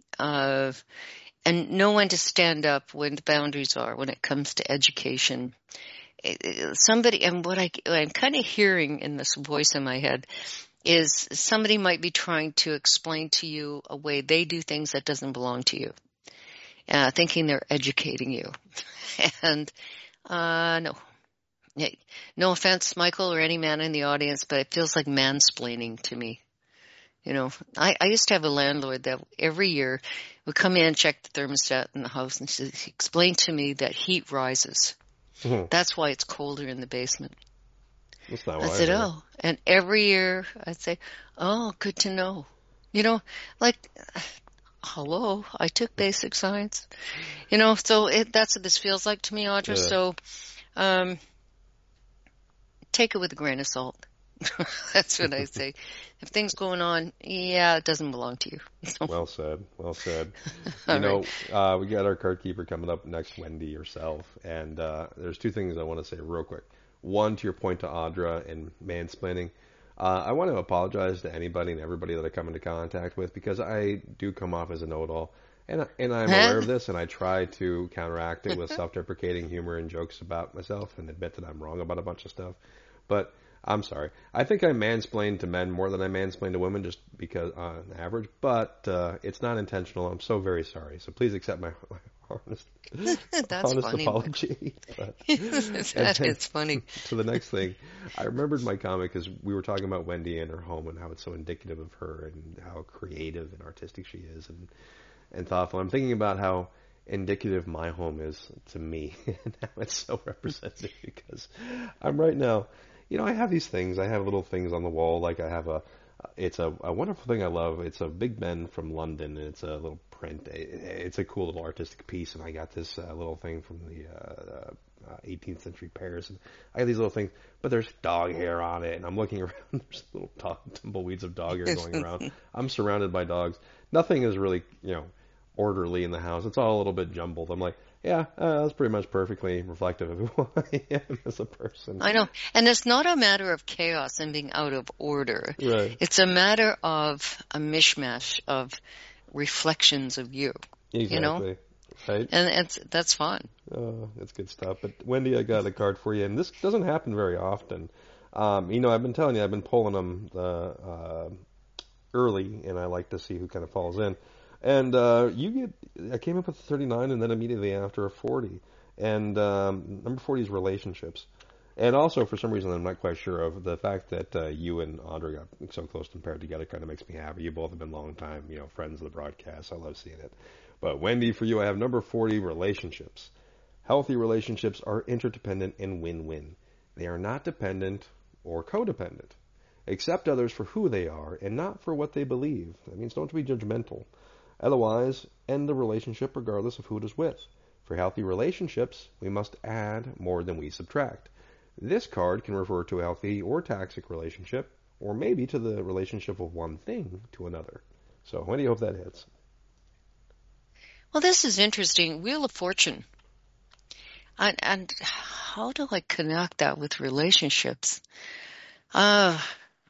And know when to stand up, when the boundaries are, when it comes to education. And what I'm kind of hearing in this voice in my head is somebody might be trying to explain to you a way they do things that doesn't belong to you, thinking they're educating you. And no. No offense, Michael, or any man in the audience, but it feels like mansplaining to me. I used to have a landlord that every year would come in and check the thermostat in the house, and she explained to me that heat rises. Mm-hmm. That's why it's colder in the basement. That's not what I said, oh. And every year I'd say, oh, good to know. Hello, I took basic science. So that's what this feels like to me, Audra. Yeah. So take it with a grain of salt. That's what I say. If things going on, it doesn't belong to you. Well said. Well said. We got our card keeper coming up next, Wendy, yourself. And there's 2 things I want to say real quick. One, to your point to Audra and mansplaining. I want to apologize to anybody and everybody that I come into contact with, because I do come off as a know-it-all. And I'm aware of this, and I try to counteract it with self-deprecating humor and jokes about myself and admit that I'm wrong about a bunch of stuff. But I'm sorry. I think I mansplain to men more than I mansplain to women, just because on average. But it's not intentional. I'm so very sorry. So please accept my honest funny. Apology. It's funny. To the next thing, I remembered my comment because we were talking about Wendy and her home and how it's so indicative of her and how creative and artistic she is and thoughtful. I'm thinking about how indicative my home is to me and how it's so representative, because I'm right now. I have these things. I have little things on the wall. Like I have it's a wonderful thing I love. It's a Big Ben from London, and it's a little print. It's a cool little artistic piece, and I got this little thing from the 18th century Paris. And I have these little things, but there's dog hair on it, and I'm looking around. There's little tumbleweeds of dog hair going around. I'm surrounded by dogs. Nothing is really, orderly in the house. It's all a little bit jumbled. I'm like, yeah, that's pretty much perfectly reflective of who I am as a person. I know. And it's not a matter of chaos and being out of order. Right. It's a matter of a mishmash of reflections of you. Exactly. You know? Right? And that's fun. Oh, that's good stuff. But Wendy, I got a card for you, and this doesn't happen very often. I've been telling you, I've been pulling them early, and I like to see who kind of falls in. And I came up with a 39, and then immediately after a 40. And number 40 is relationships. And also, for some reason, I'm not quite sure of the fact that you and Audrey got so close and paired together kind of makes me happy. You both have been long time, friends of the broadcast. I love seeing it. But Wendy, for you, I have number 40, relationships. Healthy relationships are interdependent and win-win. They are not dependent or codependent. Accept others for who they are and not for what they believe. That means don't be judgmental. Otherwise, end the relationship regardless of who it is with. For healthy relationships, we must add more than we subtract. This card can refer to a healthy or toxic relationship, or maybe to the relationship of one thing to another. So, when do you hope that hits? Well, this is interesting. Wheel of Fortune. And how do I connect that with relationships? I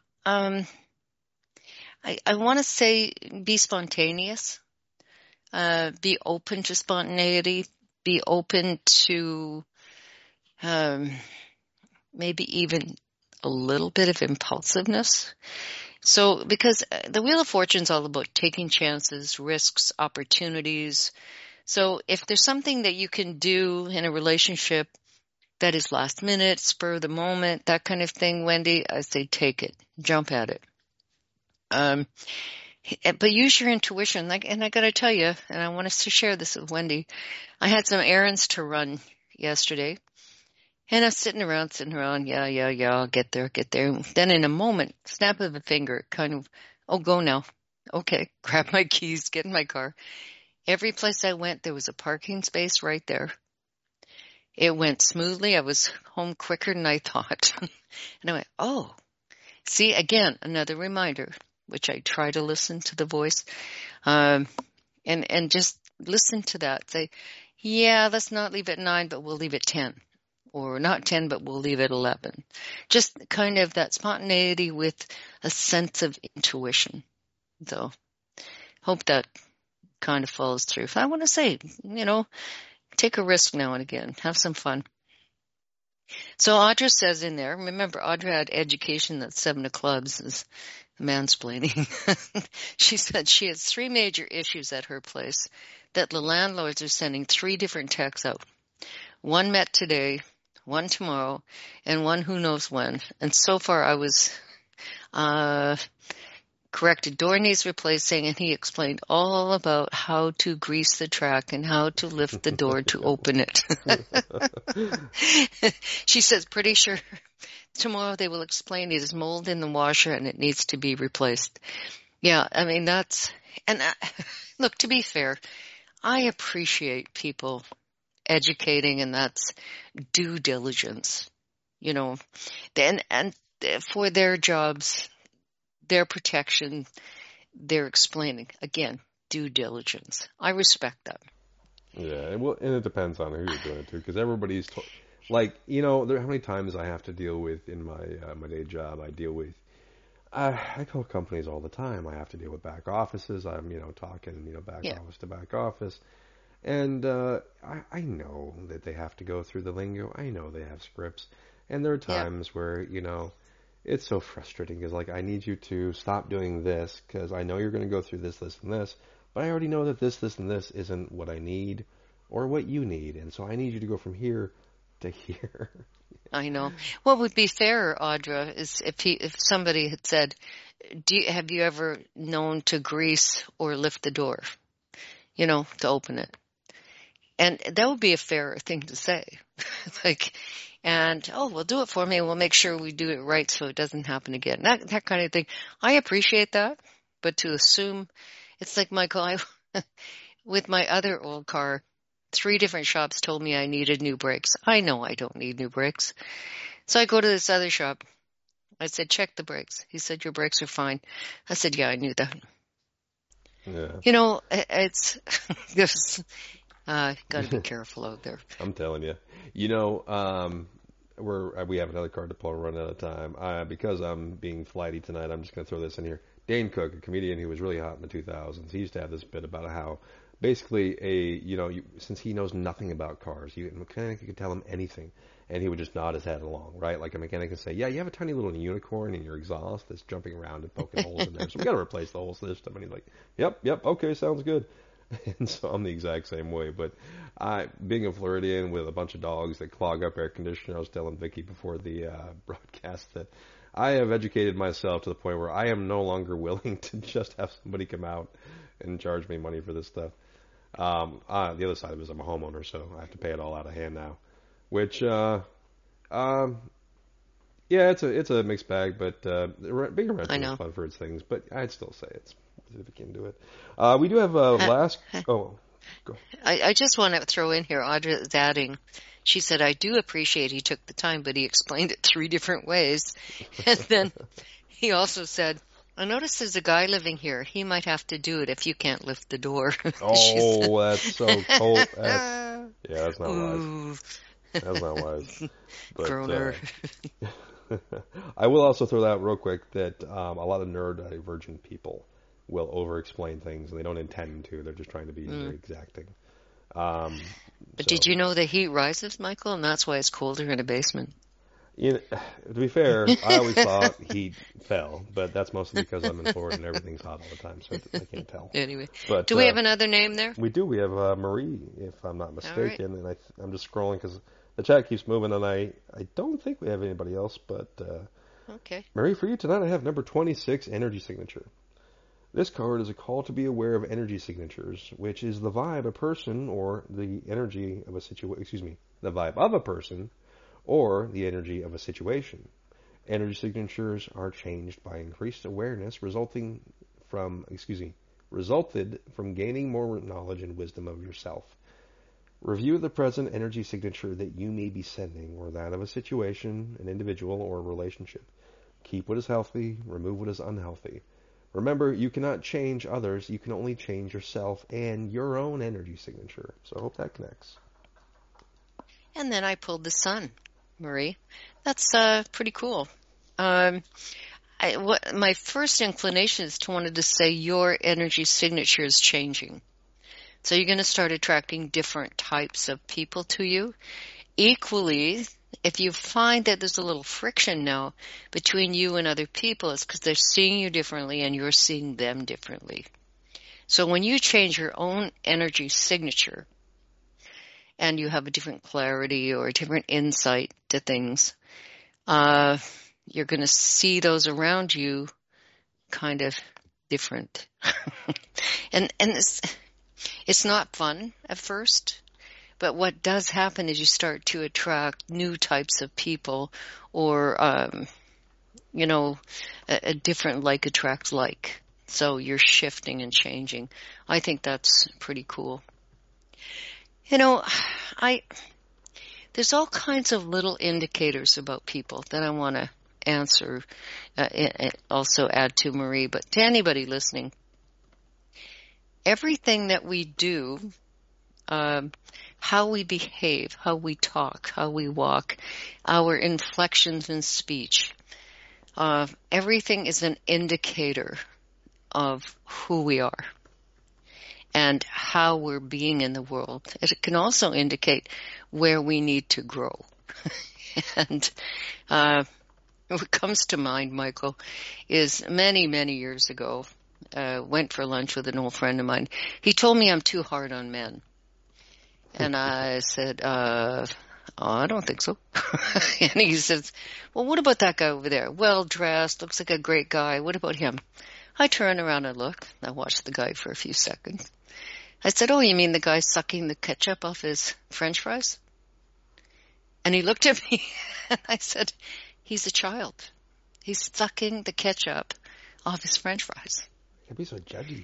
want to say be spontaneous, be open to spontaneity, be open to maybe even a little bit of impulsiveness. So, because the Wheel of Fortune is all about taking chances, risks, opportunities. So if there's something that you can do in a relationship that is last minute, spur of the moment, that kind of thing, Wendy, I say take it, jump at it. But use your intuition. And I got to tell you, and I want us to share this with Wendy, I had some errands to run yesterday. And I was sitting around, yeah, I'll get there. Then in a moment, snap of a finger, kind of, oh, go now. Okay, grab my keys, get in my car. Every place I went, there was a parking space right there. It went smoothly. I was home quicker than I thought. And I went, oh, see, again, another reminder, which I try to listen to the voice, and just listen to that. Say, yeah, let's not leave at 9, but we'll leave at 10. Or not 10, but we'll leave at 11. Just kind of that spontaneity with a sense of intuition. So, hope that kind of follows through. I want to say, take a risk now and again. Have some fun. So Audra says in there, remember Audra had education that's 7 of clubs is mansplaining. She said she has 3 major issues at her place that the landlords are sending 3 different texts out. 1 met today, 1 tomorrow, and 1 who knows when. And so far I was corrected. Door needs replacing, and he explained all about how to grease the track and how to lift the door to open it. She says, pretty sure tomorrow they will explain it is mold in the washer and it needs to be replaced. Yeah, I mean, look, to be fair, I appreciate people educating, and that's due diligence, and for their jobs, their protection, they're explaining. Again, due diligence. I respect that. Yeah, well, and it depends on who you're doing it to, because everybody's how many times I have to deal with in my day job. I deal with I call companies all the time. I have to deal with back offices. I'm talking back office to back office. And I know that they have to go through the lingo. I know they have scripts. And there are times where, it's so frustrating because, I need you to stop doing this because I know you're going to go through this, and this. But I already know that this, and this isn't what I need or what you need. And so I need you to go from here to here. I know. What would be fairer, Audra, is if somebody had said, have you ever known to grease or lift the door, to open it? And that would be a fairer thing to say. Well, do it for me. We'll make sure we do it right so it doesn't happen again. That kind of thing. I appreciate that. But to assume, it's like, Michael, with my other old car, 3 different shops told me I needed new brakes. I know I don't need new brakes. So I go to this other shop. I said, check the brakes. He said, your brakes are fine. I said, yeah, I knew that. Yeah. You know, it's there's got to be careful out there. I'm telling you. You know, we have another card to pull. We're running out of time. Because I'm being flighty tonight, I'm just going to throw this in here. Dane Cook, a comedian who was really hot in the 2000s, he used to have this bit about how basically since he knows nothing about cars, a mechanic could tell him anything, and he would just nod his head along, right? Like a mechanic can say, yeah, you have a tiny little unicorn in your exhaust that's jumping around and poking holes in there, so we got to replace the whole system. And he's like, yep, okay, sounds good. And so I'm the exact same way. But being a Floridian with a bunch of dogs that clog up air conditioner, I was telling Vicki before the broadcast that I have educated myself to the point where I am no longer willing to just have somebody come out and charge me money for this stuff. The other side of it is I'm a homeowner, so I have to pay it all out of hand now. Which, yeah, it's a mixed bag, but being a renter is fun for its things. But I'd still say it's if you can do it. We do have last. Oh, go. I just want to throw in here, Audra is adding. She said, I do appreciate he took the time, but he explained it 3 different ways. And then he also said, I noticed there's a guy living here. He might have to do it if you can't lift the door. Oh, that's so cold. That's not wise. That's not wise. But, Groner. I will also throw that out real quick that a lot of neurodivergent people will over-explain things, and they don't intend to. They're just trying to be very exacting. But did you know the heat rises, Michael, and that's why it's colder in a basement? You know, to be fair, I always thought heat fell, but that's mostly because I'm in Florida and everything's hot all the time, so I can't tell. Anyway, but, do we have another name there? We do. We have Marie, if I'm not mistaken, and I'm just scrolling because the chat keeps moving, and I don't think we have anybody else, but okay. Marie, for you tonight, I have number 26, Energy Signature. This card is a call to be aware of energy signatures, which is the vibe a person or the energy of a the vibe of a person or the energy of a situation. Energy signatures are changed by increased awareness resulted from gaining more knowledge and wisdom of yourself. Review the present energy signature that you may be sending, or that of a situation, an individual, or a relationship. Keep what is healthy, remove what is unhealthy. Remember, you cannot change others, you can only change yourself and your own energy signature. So I hope that connects. And then I pulled the sun, Marie. That's pretty cool. My first inclination is to wanted to say your energy signature is changing. So you're going to start attracting different types of people to you. Equally, if you find that there's a little friction now between you and other people, it's because they're seeing you differently and you're seeing them differently. So when you change your own energy signature and you have a different clarity or a different insight to things, you're going to see those around you kind of different. and it's not fun at first. But what does happen is you start to attract new types of people or, a different like attracts like. So you're shifting and changing. I think that's pretty cool. There's all kinds of little indicators about people that I want to answer, also add to Marie, but to anybody listening. Everything that we do, how we behave, how we talk, how we walk, our inflections in speech, everything is an indicator of who we are and how we're being in the world. It can also indicate where we need to grow. And what comes to mind, Michael, is many, many years ago, went for lunch with an old friend of mine. He told me I'm too hard on men. And I said, I don't think so. And he says, well, what about that guy over there? Well-dressed, looks like a great guy. What about him? I turn around and look. I watched the guy for a few seconds. I said, oh, you mean the guy sucking the ketchup off his French fries? And he looked at me and I said, he's a child. He's sucking the ketchup off his French fries. Can't be so judgy.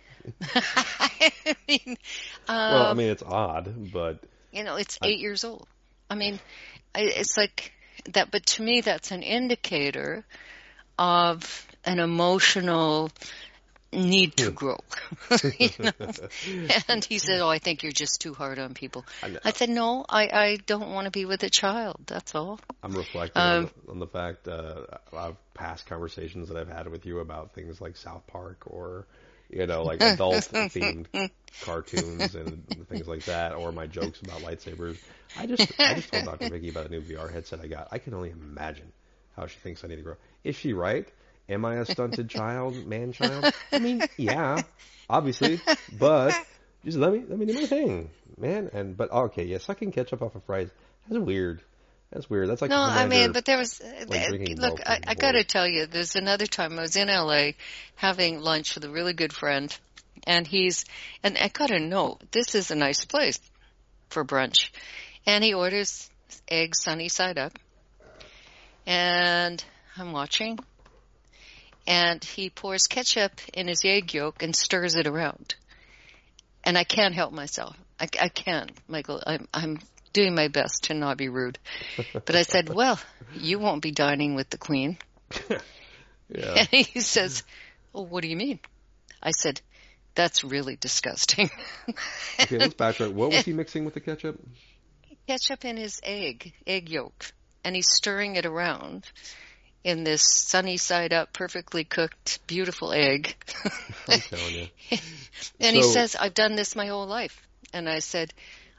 I mean, it's odd, but it's 8 years old. I mean, it's like that. But to me, that's an indicator of an emotional need to grow. You know? And he said, "Oh, I think you're just too hard on people." I said, "No, I don't want to be with a child. That's all." I'm reflecting on the fact of past conversations that I've had with you about things like South Park or, like adult-themed cartoons and things like that, or my jokes about lightsabers. I just told Dr. Vicky about a new VR headset I got. I can only imagine how she thinks I need to grow. Is she right? Am I a stunted child, man-child? I mean, yeah, obviously, but just let me do my thing, man. But okay, yeah, sucking ketchup off of fries. That's weird. That's weird. That's like no, I mean, but there was look. I got to tell you, there's another time I was in LA having lunch with a really good friend, and I got to know, this is a nice place for brunch, and he orders eggs sunny side up, and I'm watching. And he pours ketchup in his egg yolk and stirs it around. And I can't help myself. I can't, Michael. I'm doing my best to not be rude. But I said, well, you won't be dining with the Queen. Yeah. And he says, well, what do you mean? I said, that's really disgusting. Okay, let's backtrack. What was he mixing with the ketchup? Ketchup in his egg yolk. And he's stirring it around in this sunny side up, perfectly cooked, beautiful egg. I'm telling you. And he says, I've done this my whole life. And I said,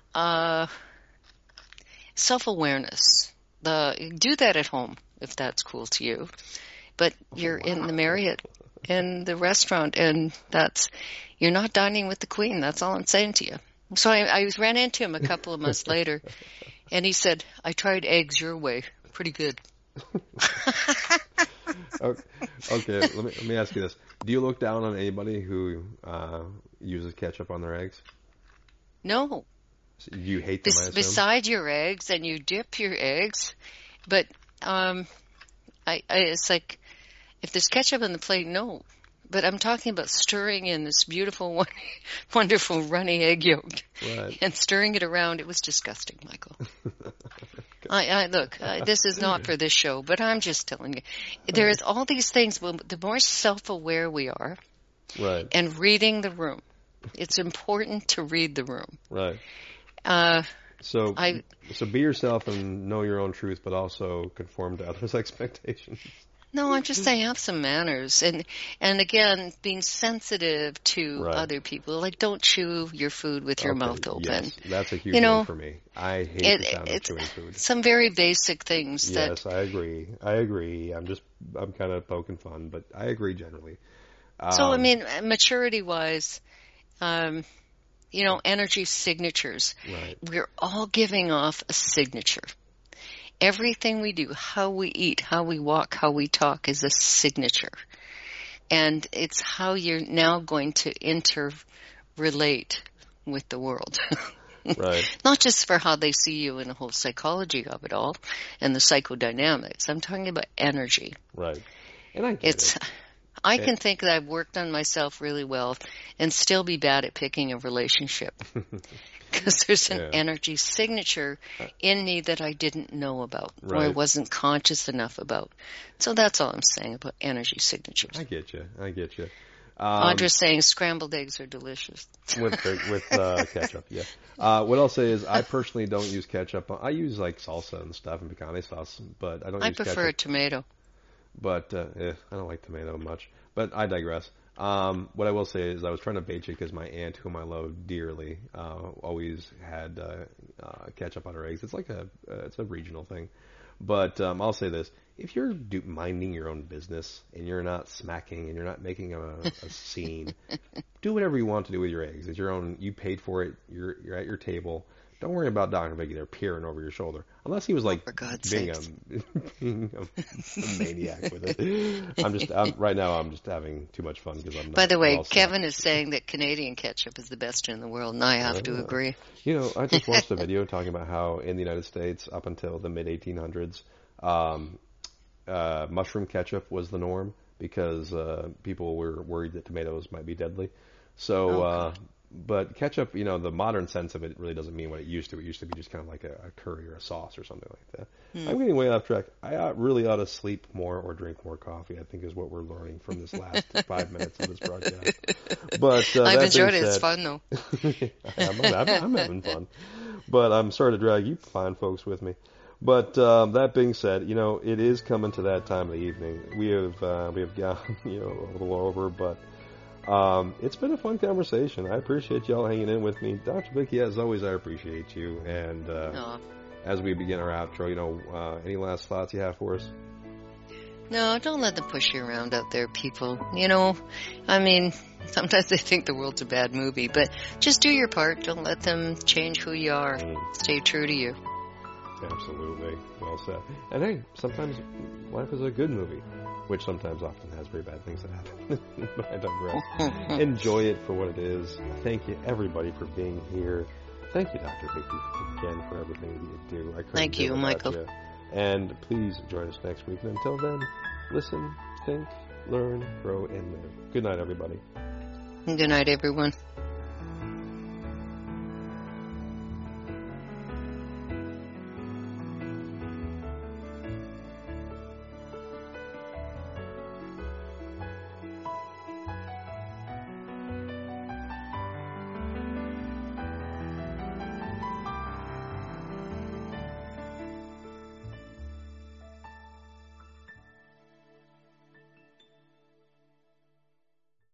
self-awareness. Do that at home, if that's cool to you. But you're in the Marriott, in the restaurant, and you're not dining with the Queen. That's all I'm saying to you. So I ran into him a couple of months later, and he said, I tried eggs your way. Pretty good. Okay, let me ask you this. Do you look down on anybody who uses ketchup on their eggs? No. So you hate them, I assume? Beside your eggs, and you dip your eggs. But it's like, if there's ketchup on the plate, no. But I'm talking about stirring in this beautiful, wonderful runny egg yolk. Right. And stirring it around. It was disgusting, Michael. Look, this is not for this show, but I'm just telling you. There's all these things. The more self-aware we are, right, and reading the room, it's important to read the room. Right. So be yourself and know your own truth, but also conform to others' expectations. No, I'm just saying have some manners. And again, being sensitive to other people. Like, don't chew your food with your mouth open. Yes, that's a huge one for me. I hate the sound of chewing food. Some very basic things. Yes, I agree. I'm kind of poking fun, but I agree generally. So, I mean, maturity-wise, energy signatures. Right. We're all giving off a signature. Everything we do, how we eat, how we walk, how we talk is a signature. And it's how you're now going to interrelate with the world. Right. Not just for how they see you and the whole psychology of it all and the psychodynamics. I'm talking about energy. Right. And I get it. I can think that I've worked on myself really well and still be bad at picking a relationship. Because there's an energy signature in me that I didn't know about, or I wasn't conscious enough about. So that's all I'm saying about energy signatures. I get you. Audra's saying scrambled eggs are delicious. With ketchup, yeah. What I'll say is I personally don't use ketchup. I use like salsa and stuff and picante sauce, but I don't use ketchup. I prefer a tomato. But I don't like tomato much. But I digress. What I will say is I was trying to bait you because my aunt, whom I love dearly, always had ketchup on her eggs. It's like it's a regional thing. But I'll say this. If you're minding your own business and you're not smacking and you're not making a scene, do whatever you want to do with your eggs. It's your own. You paid for it. You're at your table. Don't worry about Dr. Vicky there peering over your shoulder. Unless he was like being a maniac with it. Right now I'm just having too much fun because I'm not. By the way, Kevin is saying that Canadian ketchup is the best in the world, and I have to agree. I just watched a video talking about how in the United States up until the mid-1800s, mushroom ketchup was the norm because people were worried that tomatoes might be deadly. So But ketchup, the modern sense of it really doesn't mean what it used to. It used to be just kind of like a curry or a sauce or something like that. I'm getting way off track. I really ought to sleep more or drink more coffee, I think is what we're learning from this last 5 minutes of this broadcast. But I've enjoyed it. It's fun, though. I'm having fun. But I'm sorry to drag you fine folks with me. But that being said, it is coming to that time of the evening. We have gone a little over, but it's been a fun conversation. I appreciate y'all hanging in with me. Dr. Vicki, as always, I appreciate you. And as we begin our outro, any last thoughts you have for us? No, don't let them push you around out there, people. Sometimes they think the world's a bad movie, but just do your part. Don't let them change who you are. Stay true to you. Absolutely. Well said. And hey, sometimes life is a good movie, which sometimes often has very bad things that happen. But I digress. Enjoy it for what it is. Thank you, everybody, for being here. Thank you, Dr. Vicki, again, for everything that you do. Thank you, Michael. You. And please join us next week. And until then, listen, think, learn, grow, and live. Good night, everybody. Good night, everyone.